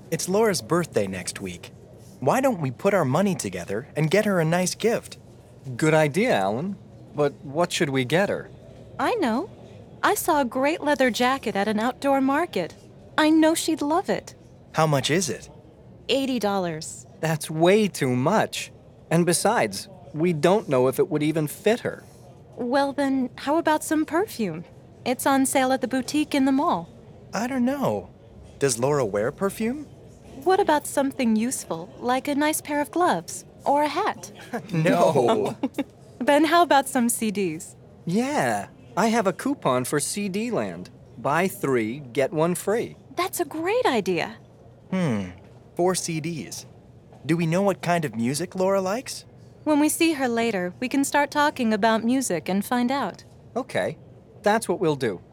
It's Laura's birthday next week. Why don't we put our money together and get her a nice gift? Good idea, Alan. But what should we get her? I know. I saw a great leather jacket at an outdoor market. I know she'd love it. How much is it? $80. That's way too much. And besides, we don't know if it would even fit her. Well then, how about some perfume? It's on sale at the boutique in the mall. I don't know. Does Laura wear perfume? What about something useful, like a nice pair of gloves or a hat? No. Then how about some CDs? Yeah, I have a coupon for CD Land. Buy 3, get 1 free. That's a great idea. 4 CDs. Do we know what kind of music Laura likes? When we see her later, we can start talking about music and find out. Okay, that's what we'll do.